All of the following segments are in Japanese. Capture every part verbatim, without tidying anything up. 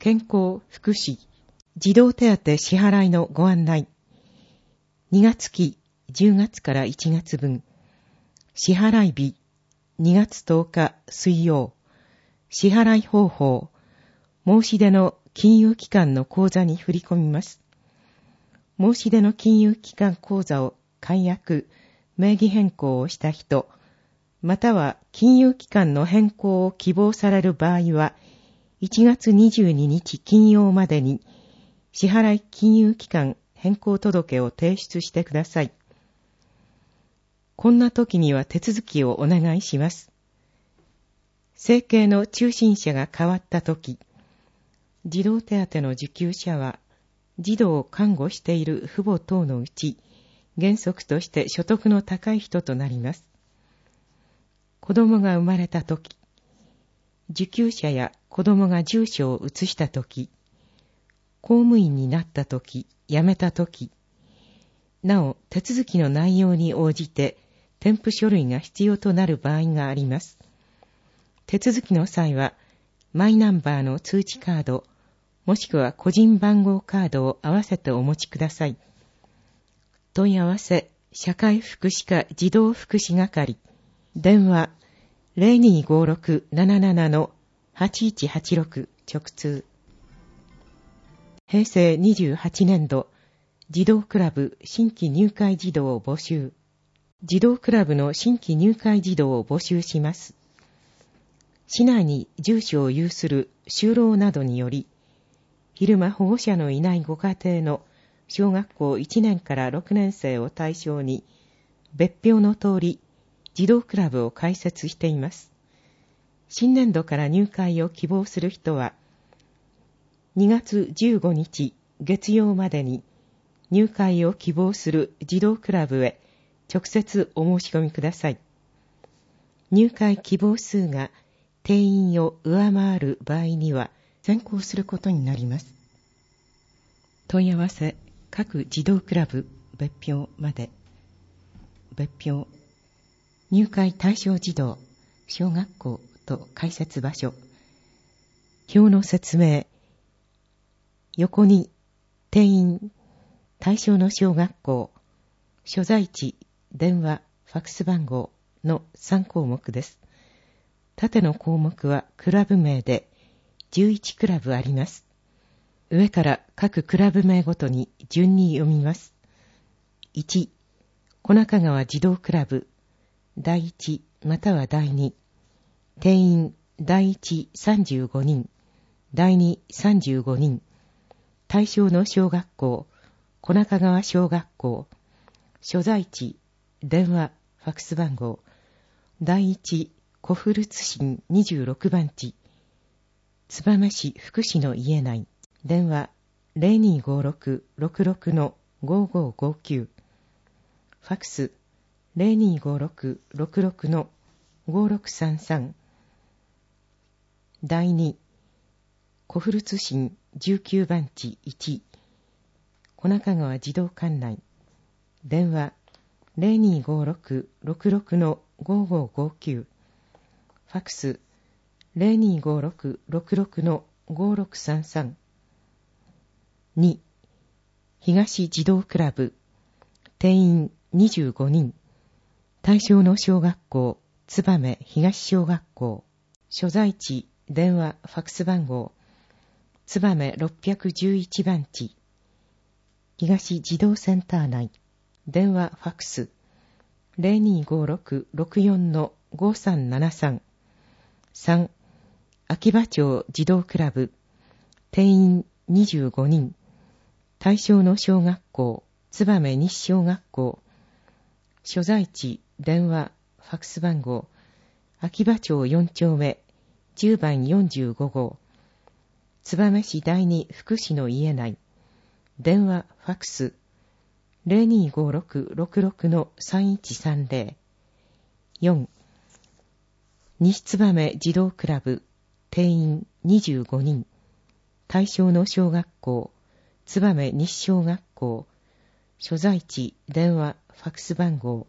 健康福祉児童手当支払いのご案内。にがつ期じゅうがつからいちがつ分、支払い日にがつとおか水曜、支払い方法、申し出の金融機関の口座に振り込みます。申し出の金融機関口座を解約、名義変更をした人、または金融機関の変更を希望される場合は、いちがつにじゅうににち金曜までに支払い金融機関変更届を提出してください。こんな時には手続きをお願いします。生計の中心者が変わった時、児童手当の受給者は、児童を看護している父母等のうち、原則として所得の高い人となります。子供が生まれたとき、受給者や子供が住所を移したとき、公務員になったとき、辞めたとき、なお手続きの内容に応じて添付書類が必要となる場合があります。手続きの際は、マイナンバーの通知カード、もしくは個人番号カードを合わせてお持ちください。問い合わせ、社会福祉課児童福祉係、電話 ゼロにーごーろくななななのはちいちはちろく 直通。平成にじゅうはちねん度、児童クラブ新規入会児童を募集。児童クラブの新規入会児童を募集します。市内に住所を有する就労などにより、昼間保護者のいないご家庭の小学校いちねんからろくねん生を対象に、別表の通り、児童クラブを開設しています。新年度から入会を希望する人は、にがつじゅうごにち月曜までに、入会を希望する児童クラブへ直接お申し込みください。入会希望数が定員を上回る場合には、先行することになります。問い合わせ、各児童クラブ別表まで。別表、入会対象児童、小学校と開設場所。表の説明。横に、定員、対象の小学校、所在地、電話、ファクス番号のさんこうもくです。縦の項目はクラブ名で、じゅういちクラブあります。上から各クラブ名ごとに順に読みます。いち、小中川児童クラブ、だいいちまたはだいに、定員だいいちさんじゅうごにん、だいにさんじゅうごにん、対象の小学校、小中川小学校、所在地、電話、ファクス番号、だいいち小古津市にじゅうろくばんち、燕市福祉の家内、電話 ゼロにーごーろくろくろくのごーごーごーきゅう、ファクス ゼロにーごーろくろくろくのごーろくさんさん、だいに小古津市じゅうきゅうばんちいち、小中川児童館内、電話 ゼロにーごーろくろくろくのごーごーごーきゅう、ファクス ゼロにーごーろくろくろくのごーろくさんさん、に、東児童クラブ、定員にじゅうごにん、対象の小学校、燕東小学校、所在地、電話、ファクス番号、燕ろっぴゃくじゅういちばんち、東児童センター内、電話、ファクス、ゼロにーごーろくろくよんのごーさんななさん、さん、秋葉町児童クラブ、定員にじゅうごにん、対象の小学校、燕西小学校、所在地、電話、ファクス番号、秋葉町よんちょうめ、じゅうばんよんじゅうごごう、燕市第二福祉の家内、電話、ファクス、ゼロにーごーろくろくろくのさんいちさんぜろ、よん、西燕児童クラブ、定員にじゅうごにん、対象の小学校、燕西小学校、所在地、電話、ファクス番号、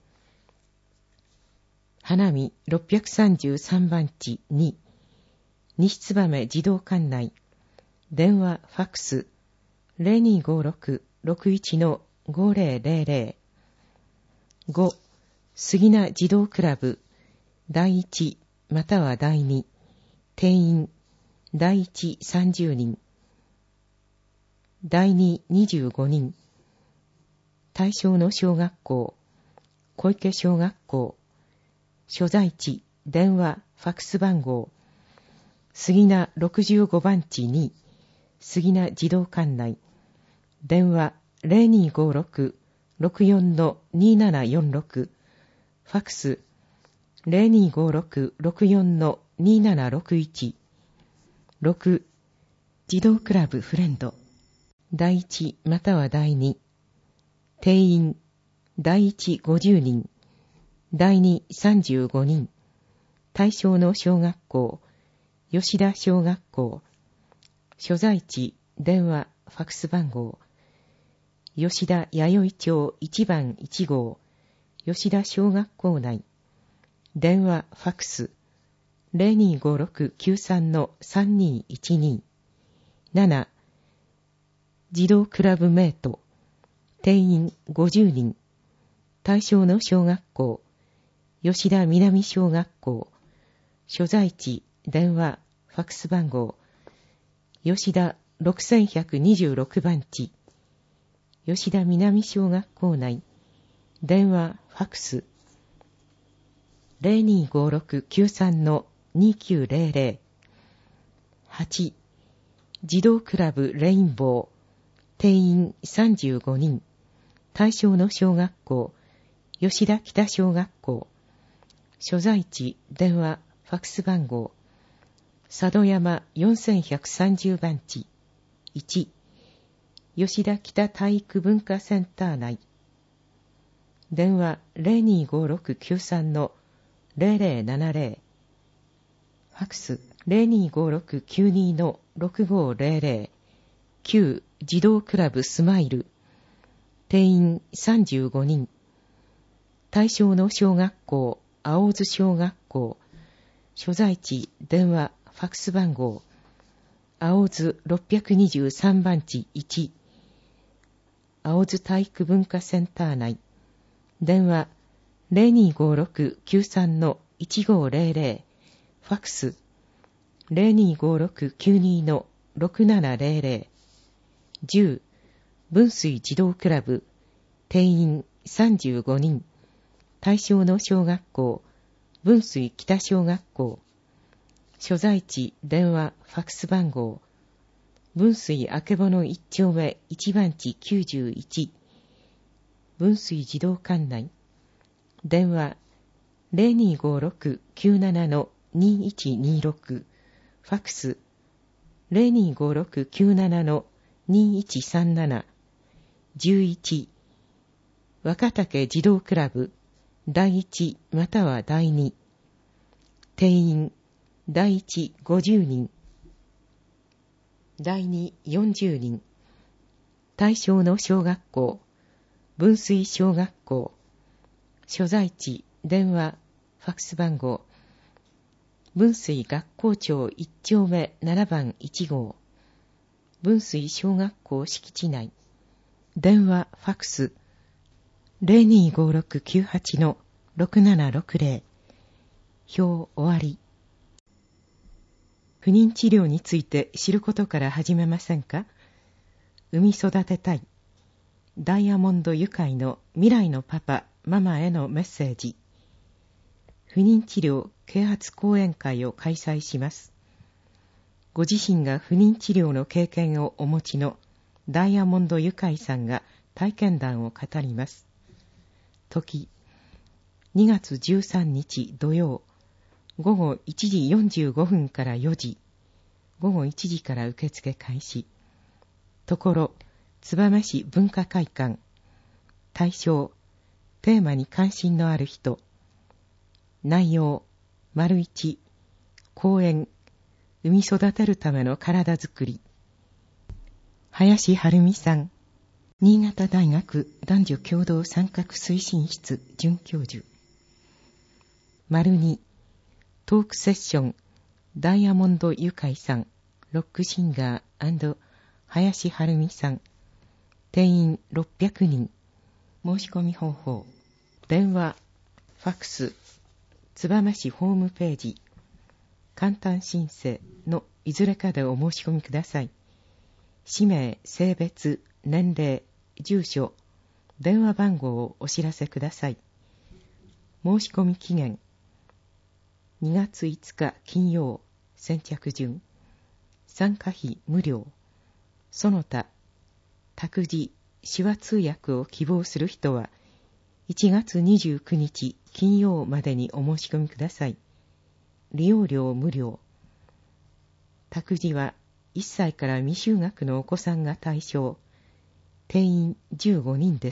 花見ろっぴゃくさんじゅうさんばんちに、西燕児童館内、 電話、ファックス、ゼロにごろく ろくいち ごぜろぜろぜろ。ご、杉名児童クラブ、だいいちまたはだいに、定員、だいいちさんじゅうにん、だいににじゅうごにん、対象の小学校、小池小学校、所在地、電話、ファックス番号、杉名ろくじゅうごばんちに、杉名児童館内、電話 ゼロにごろく ろくよん にななよんろく、ファックス ゼロにごろく ろくよん にななろくいち、ろく、児童クラブフレンド、だいいちまたはだいに、定員、だいいちごじゅうにん、だいにさんじゅうごにん、対象の小学校、吉田小学校、所在地、電話、ファックス番号、吉田弥生町いちばんいちごう、吉田小学校内、電話、ファックス、ゼロにごろく きゅうさん さんにいちに、なな、児童クラブメイト、定員ごじゅうにん、対象の小学校、吉田南小学校、所在地、電話、ファックス番号、吉田ろくせんひゃくにじゅうろくばんち、吉田南小学校内、電話、ファックス、ゼロにごろく きゅうさん にきゅうぜろぜろ。はち、児童クラブレインボー、定員さんじゅうごにん、対象の小学校、吉田北小学校、所在地、電話、ファックス番号、佐渡山よんせんひゃくさんじゅうばんち、いち、吉田北体育文化センター内、電話 ゼロにごろく きゅうさん ゼロぜろななぜろ、ファックス ゼロにごろく きゅうに ろくごぜろぜろ、きゅう、児童クラブスマイル、定員さんじゅうごにん、対象の小学校、青津小学校、所在地、電話、ファックス番号、青津ろっぴゃくにじゅうさんばんちいち、青津体育文化センター内、電話 ゼロにごろく きゅうさん いちごぜろぜろ、ファックス ゼロにごろく きゅうに ろくななぜろぜろ、じゅう、文水児童クラブ、定員さんじゅうごにん、対象の小学校、文水北小学校、所在地、電話、ファックス番号、文水あけぼのいち丁目いちばんちきゅうじゅういち、文水児童館内、電話 ゼロにごろく きゅうなな にいちにろく、ファックス ゼロにごろく きゅうなな にいちさんなな、じゅういち、若竹児童クラブ、だいいちまたはだいに、定員、だいいちごじゅうにん、だいによんじゅうにん、対象の小学校、文水小学校、所在地、電話、ファックス番号、文水学校町いち丁目ななばんいちごう、文水小学校敷地内、電話、ファックス、ゼロにごろく きゅうはち ろくななろくぜろ、表終わり。不妊治療について知ることから始めませんか？産み育てたい。ダイヤモンド愉快の未来のパパ、ママへのメッセージ。不妊治療啓発講演会を開催します。ご自身が不妊治療の経験をお持ちのダイヤモンド愉快さんが体験談を語ります。時、にがつじゅうさんにち土曜、ごごいちじよんじゅうごふんからよじ、ごごいちじから受付開始。ところ、燕市文化会館。対象、テーマに関心のある人。内容、丸一、講演、産み育てるための体づくり。林晴美さん、新潟大学男女共同参画推進室准教授。丸二、トークセッション、ダイヤモンド愉快さん、 ロックシンガー&林晴美さん。定員ろっぴゃくにん。申し込み方法。電話、ファックス、燕市ホームページ、簡単申請のいずれかでお申し込みください。氏名、性別、年齢、住所、電話番号をお知らせください。申し込み期限にがついつか金曜、先着順。参加費無料。その他、託児、手話通訳を希望する人はいちがつにじゅうくにち金曜までにお申し込みください。利用料無料。託児はいっさいから未就学のお子さんが対象。定員じゅうごにんです。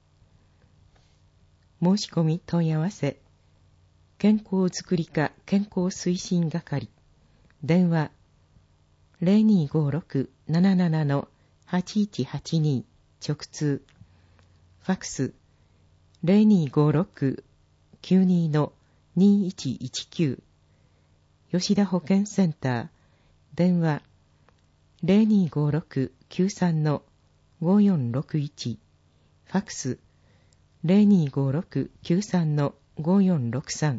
申し込み問い合わせ。健康づくり課健康推進係。電話 ゼロにーごーろく なななな はちいちはちに 直通。ファックス ゼロにーごーろく きゅうに にいちいちきゅう。吉田保健センター。電話 ゼロにーごーろく きゅうさん ごよんろくいち。ファックス ゼロにーごーろく きゅうさん ごよんろくさん。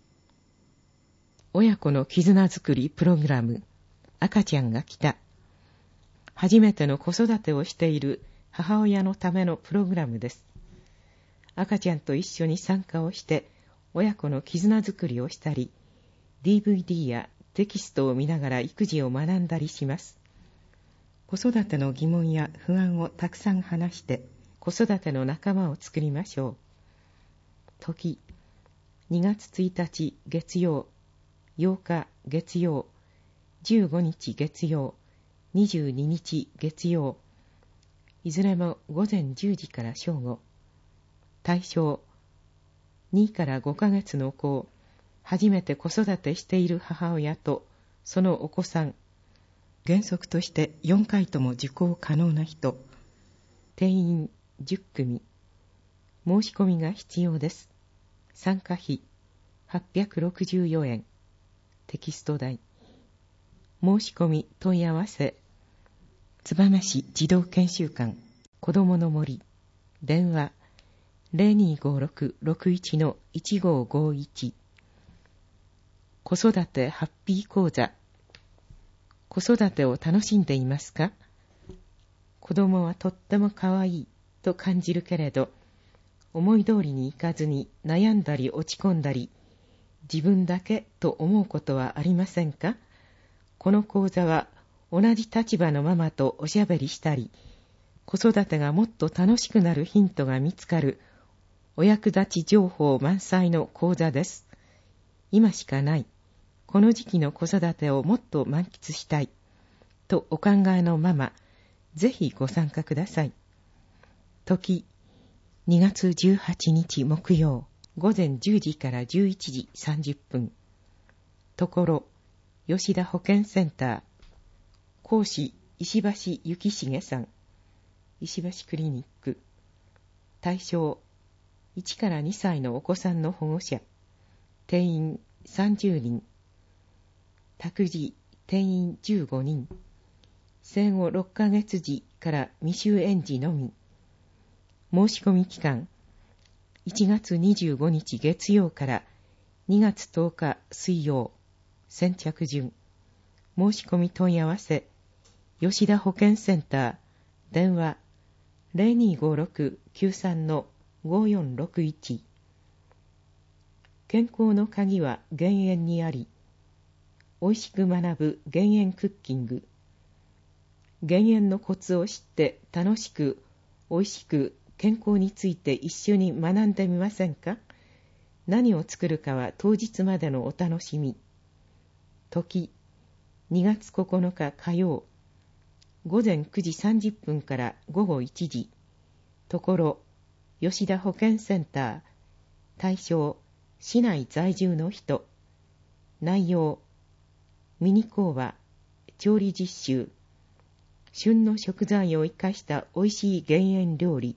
親子の絆づくりプログラム。赤ちゃんが来た。初めての子育てをしている母親のためのプログラムです。赤ちゃんと一緒に参加をして親子の絆づくりをしたり、ディーブイディー やテキストを見ながら育児を学んだりします。子育ての疑問や不安をたくさん話して子育ての仲間を作りましょう。時、にがつついたち月曜、ようか月曜、じゅうごにち月曜、にじゅうににち月曜、いずれもごぜんじゅうじから正午。対象、にからごかげつの子を初めて子育てしている母親とそのお子さん、原則としてよんかいとも受講可能な人、定員じゅっくみ。申し込みが必要です。参加費はっぴゃくろくじゅうよえん。テキスト代。申し込み問い合わせ。燕市児童研修館子どもの森。電話 ゼロにーごーろく ろくいち いちごーごーいち。子育てハッピー講座。子育てを楽しんでいますか？子供はとっても可愛いと感じるけれど、思い通りにいかずに悩んだり落ち込んだり、自分だけと思うことはありませんか？この講座は同じ立場のママとおしゃべりしたり、子育てがもっと楽しくなるヒントが見つかるお役立ち情報満載の講座です。今しかない、この時期の子育てをもっと満喫したいとお考えのママ、ぜひご参加ください。時、にがつじゅうはちにち木曜、ごぜんじゅうじからじゅういちじさんじゅっぷん。ところ、吉田保健センター。講師、石橋幸重さん。石橋クリニック。対象、いちからにさいのお子さんの保護者。定員さんじゅうにん。託児、定員じゅうごにん。生後ろっかげつじから未就園児のみ。申し込み期間、いちがつにじゅうごにち月曜からにがつとおか水曜、先着順。申し込み問い合わせ、吉田保健センター、電話 ゼロにーごーろく きゅうさん ごよんろくいち。健康の鍵は減塩にあり、おいしく学ぶ減塩クッキング。減塩のコツを知って楽しく、おいしく、健康について一緒に学んでみませんか？何を作るかは当日までのお楽しみ。時、にがつここのか火曜、ごぜんくじさんじゅっぷんからごごいちじ。ところ、吉田保健センター。対象、市内在住の人。内容、ミニ講話、調理実習。旬の食材を生かしたおいしい減塩料理。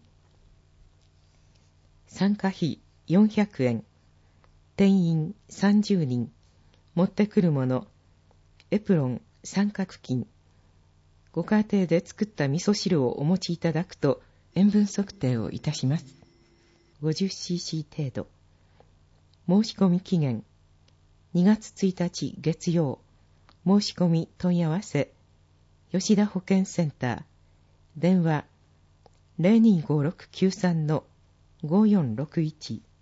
参加費よんひゃくえん。定員さんじゅうにん。持ってくるもの、エプロン、 三角巾。ご家庭で作った味噌汁をお持ちいただくと塩分測定をいたします。ごじゅっシーシー 程度。申し込み期限にがつついたち月曜。申し込み問い合わせ吉田保健センター。電話 ゼロにーごろくきゅうさんのごよんろくいち